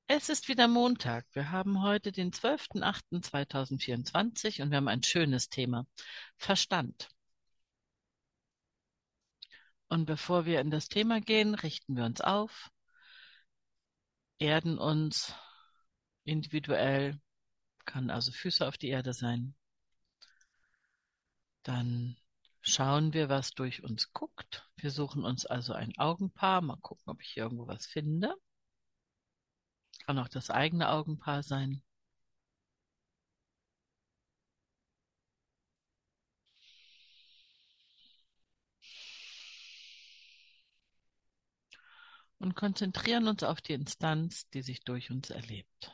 Es ist wieder Montag. Wir haben heute den 12.08.2024 und wir haben ein schönes Thema. Verstand. Und bevor wir in das Thema gehen, richten wir uns auf, erden uns individuell, kann also Füße auf die Erde sein. Dann schauen wir, was durch uns guckt. Wir suchen uns also ein Augenpaar. Mal gucken, ob ich hier irgendwo was finde. Kann auch das eigene Augenpaar sein. Und konzentrieren uns auf die Instanz, die sich durch uns erlebt.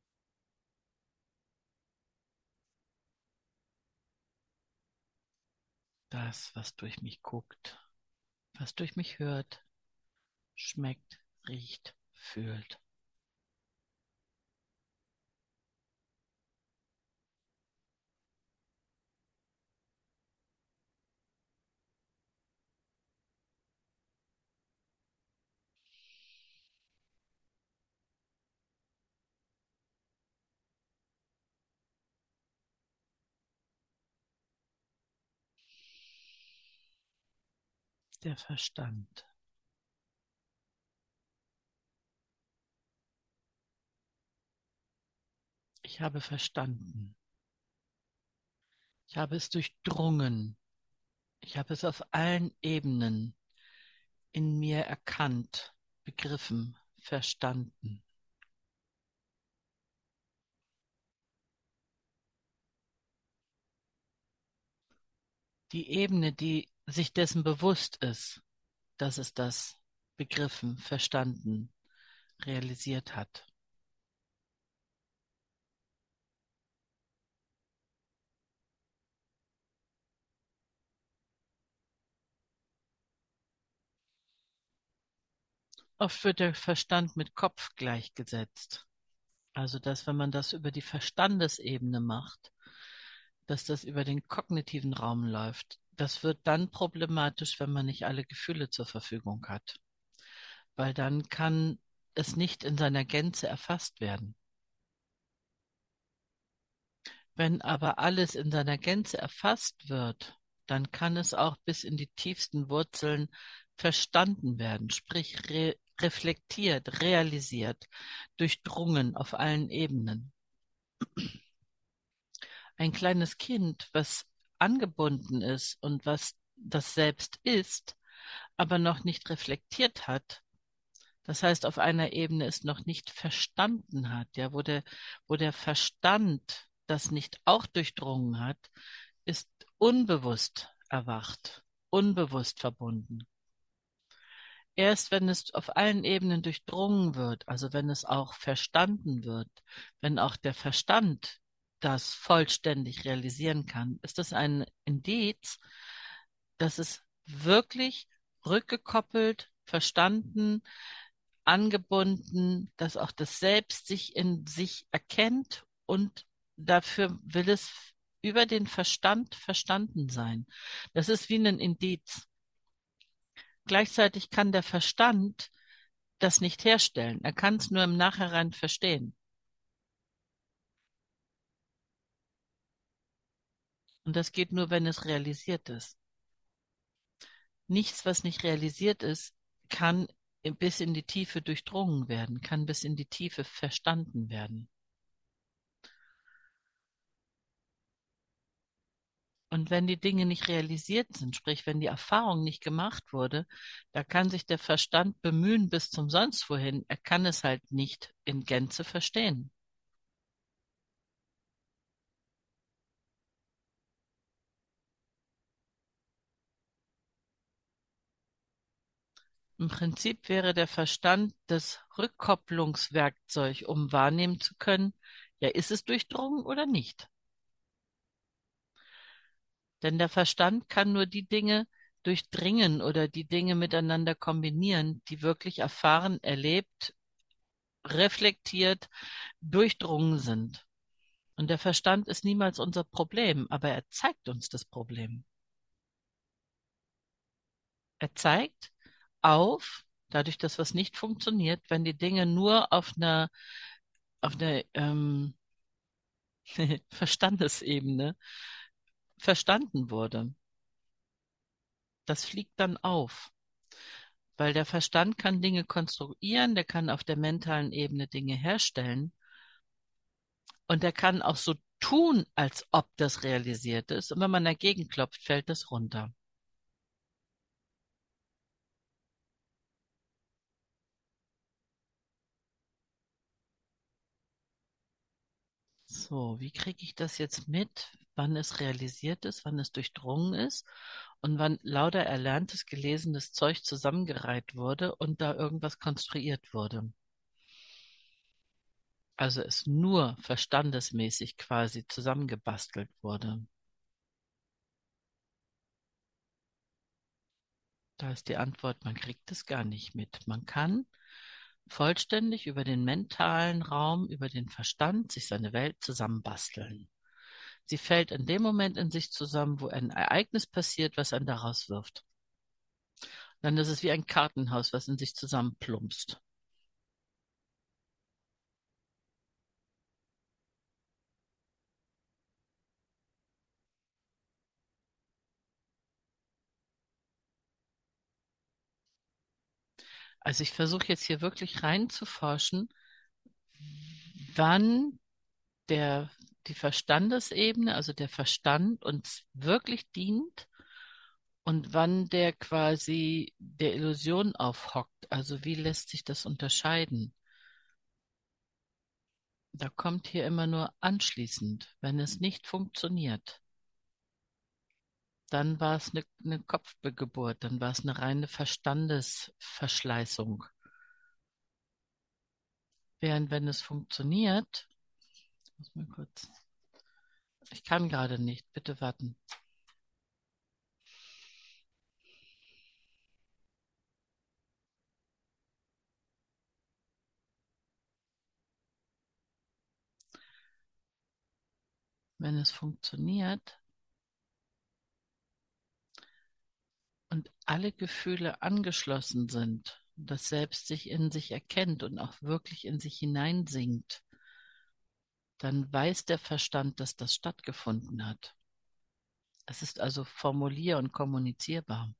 Das, was durch mich guckt, was durch mich hört, schmeckt, riecht, fühlt. Der Verstand. Ich habe verstanden. Ich habe es durchdrungen. Ich habe es auf allen Ebenen in mir erkannt, begriffen, verstanden. Die Ebene, die sich dessen bewusst ist, dass es das begriffen, verstanden, realisiert hat. Oft wird der Verstand mit Kopf gleichgesetzt. Also, dass wenn man das über die Verstandesebene macht, dass das über den kognitiven Raum läuft. Das wird dann problematisch, wenn man nicht alle Gefühle zur Verfügung hat, weil dann kann es nicht in seiner Gänze erfasst werden. Wenn aber alles in seiner Gänze erfasst wird, dann kann es auch bis in die tiefsten Wurzeln verstanden werden, sprich reflektiert, realisiert, durchdrungen auf allen Ebenen. Ein kleines Kind, was angebunden ist und was das selbst ist, aber noch nicht reflektiert hat, das heißt auf einer Ebene es noch nicht verstanden hat, ja, wo der Verstand das nicht auch durchdrungen hat, ist unbewusst erwacht, unbewusst verbunden. Erst wenn es auf allen Ebenen durchdrungen wird, also wenn es auch verstanden wird, wenn auch der Verstand das vollständig realisieren kann, ist das ein Indiz, dass es wirklich rückgekoppelt, verstanden, angebunden, dass auch das Selbst sich in sich erkennt und dafür will es über den Verstand verstanden sein. Das ist wie ein Indiz. Gleichzeitig kann der Verstand das nicht herstellen. Er kann es nur im Nachhinein verstehen. Und das geht nur, wenn es realisiert ist. Nichts, was nicht realisiert ist, kann bis in die Tiefe durchdrungen werden, kann bis in die Tiefe verstanden werden. Und wenn die Dinge nicht realisiert sind, sprich, wenn die Erfahrung nicht gemacht wurde, da kann sich der Verstand bemühen bis zum sonst wohin. Er kann es halt nicht in Gänze verstehen. Im Prinzip wäre der Verstand das Rückkopplungswerkzeug, um wahrnehmen zu können, ja, ist es durchdrungen oder nicht? Denn der Verstand kann nur die Dinge durchdringen oder die Dinge miteinander kombinieren, die wirklich erfahren, erlebt, reflektiert, durchdrungen sind. Und der Verstand ist niemals unser Problem, aber er zeigt uns das Problem. Er zeigt auf, Dadurch, dass was nicht funktioniert, wenn die Dinge nur auf einer Verstandesebene verstanden wurde. Das fliegt dann auf, weil der Verstand kann Dinge konstruieren, der kann auf der mentalen Ebene Dinge herstellen und der kann auch so tun, als ob das realisiert ist. Und wenn man dagegen klopft, fällt das runter. So, wie kriege ich das jetzt mit, wann es realisiert ist, wann es durchdrungen ist und wann lauter erlerntes, gelesenes Zeug zusammengereiht wurde und da irgendwas konstruiert wurde? Also es nur verstandesmäßig quasi zusammengebastelt wurde. Da ist die Antwort, man kriegt es gar nicht mit. Man kann vollständig über den mentalen Raum, über den Verstand sich seine Welt zusammenbasteln. Sie fällt in dem Moment in sich zusammen, wo ein Ereignis passiert, was einen daraus wirft. Dann ist es wie ein Kartenhaus, was in sich zusammenplumpst. Also ich versuche jetzt hier wirklich reinzuforschen, wann der, die Verstandesebene, also der Verstand uns wirklich dient und wann der quasi der Illusion aufhockt. Also wie lässt sich das unterscheiden? Da kommt hier immer nur anschließend, wenn es nicht funktioniert. Dann war es eine Kopfgeburt, dann war es eine reine Verstandesverschleißung. Während wenn es funktioniert, muss mal kurz, ich kann gerade nicht, bitte warten. Wenn es funktioniert und alle Gefühle angeschlossen sind, das Selbst sich in sich erkennt und auch wirklich in sich hineinsinkt, dann weiß der Verstand, dass das stattgefunden hat. Es ist also formulier- und kommunizierbar.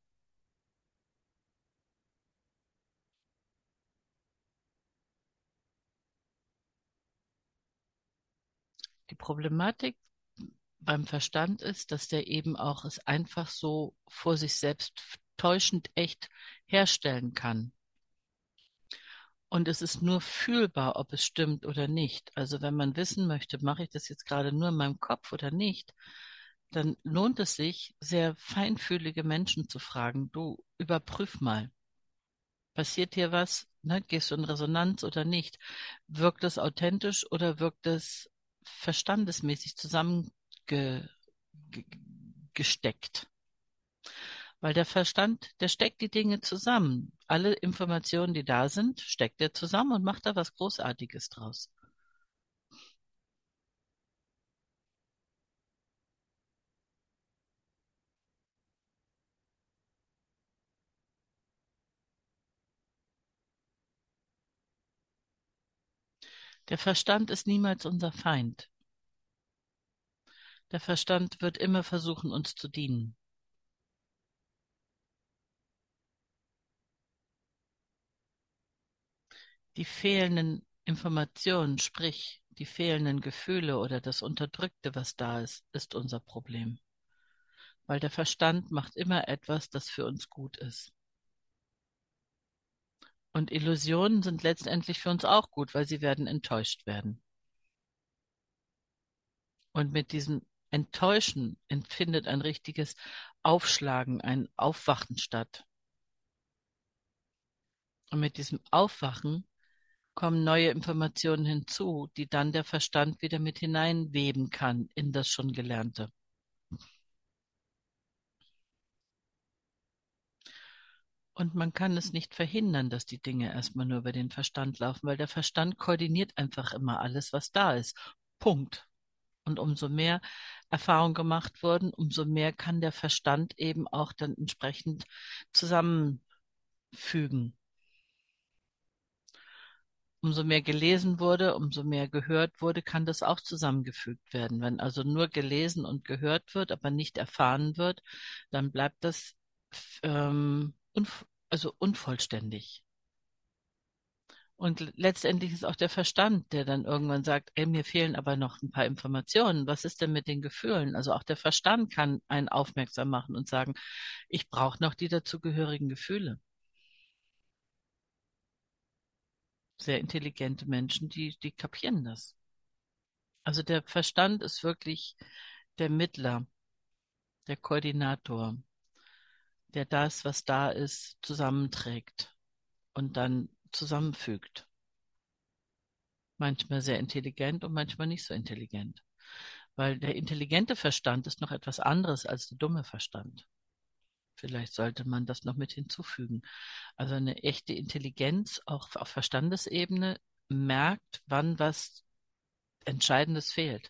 Die Problematik beim Verstand ist, dass der eben auch es einfach so vor sich selbst täuschend echt herstellen kann. Und es ist nur fühlbar, ob es stimmt oder nicht. Also wenn man wissen möchte, mache ich das jetzt gerade nur in meinem Kopf oder nicht, dann lohnt es sich, sehr feinfühlige Menschen zu fragen, du überprüf mal, passiert hier was? Ne? Gehst du in Resonanz oder nicht? Wirkt es authentisch oder wirkt es verstandesmäßig zusammengesteckt? Weil der Verstand, der steckt die Dinge zusammen. Alle Informationen, die da sind, steckt er zusammen und macht da was Großartiges draus. Der Verstand ist niemals unser Feind. Der Verstand wird immer versuchen, uns zu dienen. Die fehlenden Informationen, sprich die fehlenden Gefühle oder das Unterdrückte, was da ist, ist unser Problem. Weil der Verstand macht immer etwas, das für uns gut ist. Und Illusionen sind letztendlich für uns auch gut, weil sie werden enttäuscht werden. Und mit diesem Enttäuschen empfindet ein richtiges Aufschlagen, ein Aufwachen statt. Und mit diesem Aufwachen kommen neue Informationen hinzu, die dann der Verstand wieder mit hineinweben kann in das schon Gelernte. Und man kann es nicht verhindern, dass die Dinge erstmal nur über den Verstand laufen, weil der Verstand koordiniert einfach immer alles, was da ist. Punkt. Und umso mehr Erfahrung gemacht wurden, umso mehr kann der Verstand eben auch dann entsprechend zusammenfügen. umso mehr gelesen wurde, umso mehr gehört wurde, kann das auch zusammengefügt werden. Wenn also nur gelesen und gehört wird, aber nicht erfahren wird, dann bleibt das also unvollständig. Und letztendlich ist auch der Verstand, der dann irgendwann sagt, ey, mir fehlen aber noch ein paar Informationen. Was ist denn mit den Gefühlen? Also auch der Verstand kann einen aufmerksam machen und sagen, ich brauche noch die dazugehörigen Gefühle. Sehr intelligente Menschen, die kapieren das. Also der Verstand ist wirklich der Mittler, der Koordinator, der das, was da ist, zusammenträgt und dann zusammenfügt. Manchmal sehr intelligent und manchmal nicht so intelligent. Weil der intelligente Verstand ist noch etwas anderes als der dumme Verstand. Vielleicht sollte man das noch mit hinzufügen. Also eine echte Intelligenz, auch auf Verstandesebene, merkt, wann was Entscheidendes fehlt.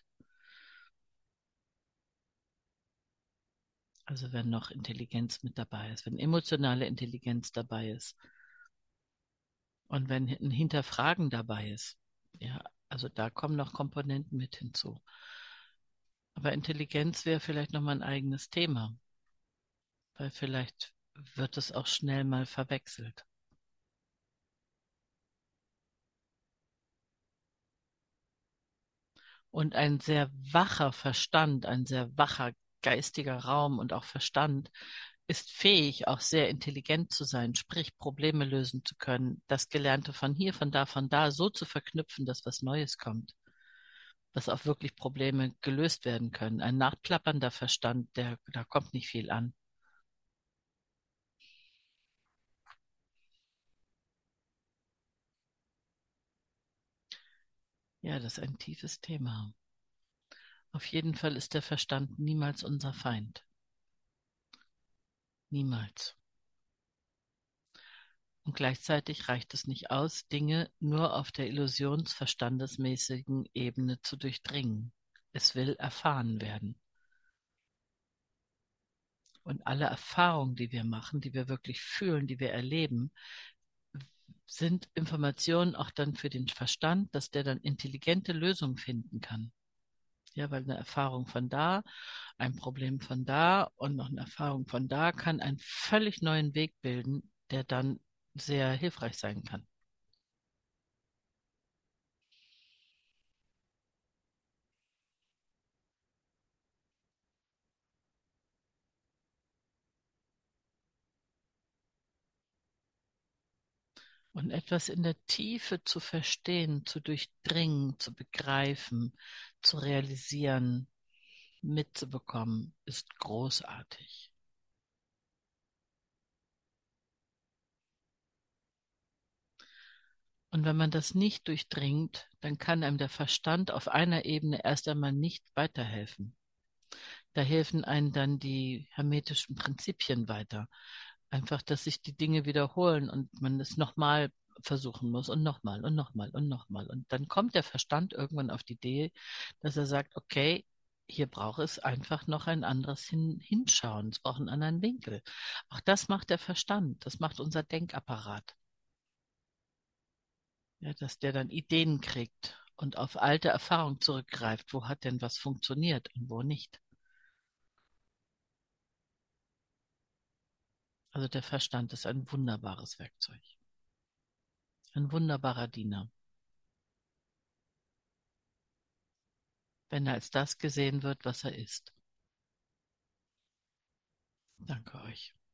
Also wenn noch Intelligenz mit dabei ist, wenn emotionale Intelligenz dabei ist und wenn ein Hinterfragen dabei ist. Ja, also da kommen noch Komponenten mit hinzu. Aber Intelligenz wäre vielleicht nochmal ein eigenes Thema, weil vielleicht wird es auch schnell mal verwechselt. Und ein sehr wacher Verstand, ein sehr wacher geistiger Raum und auch Verstand ist fähig, auch sehr intelligent zu sein, sprich Probleme lösen zu können, das Gelernte von hier, von da so zu verknüpfen, dass was Neues kommt, dass auch wirklich Probleme gelöst werden können. Ein nachplappernder Verstand, da kommt nicht viel an. Ja, das ist ein tiefes Thema. Auf jeden Fall ist der Verstand niemals unser Feind. Niemals. Und gleichzeitig reicht es nicht aus, Dinge nur auf der illusionsverstandesmäßigen Ebene zu durchdringen. Es will erfahren werden. Und alle Erfahrungen, die wir machen, die wir wirklich fühlen, die wir erleben, sind Informationen auch dann für den Verstand, dass der dann intelligente Lösungen finden kann. Ja, weil eine Erfahrung von da, ein Problem von da und noch eine Erfahrung von da kann einen völlig neuen Weg bilden, der dann sehr hilfreich sein kann. Und etwas in der Tiefe zu verstehen, zu durchdringen, zu begreifen, zu realisieren, mitzubekommen, ist großartig. Und wenn man das nicht durchdringt, dann kann einem der Verstand auf einer Ebene erst einmal nicht weiterhelfen. Da helfen einem dann die hermetischen Prinzipien weiter. Einfach, dass sich die Dinge wiederholen und man es nochmal versuchen muss und nochmal und nochmal und nochmal. Und dann kommt der Verstand irgendwann auf die Idee, dass er sagt, okay, hier braucht es einfach noch ein anderes Hinschauen. Es braucht einen anderen Winkel. Auch das macht der Verstand. Das macht unser Denkapparat. Ja, dass der dann Ideen kriegt und auf alte Erfahrungen zurückgreift. Wo hat denn was funktioniert und wo nicht? Also der Verstand ist ein wunderbares Werkzeug. Ein wunderbarer Diener, wenn er als das gesehen wird, was er ist. Danke euch.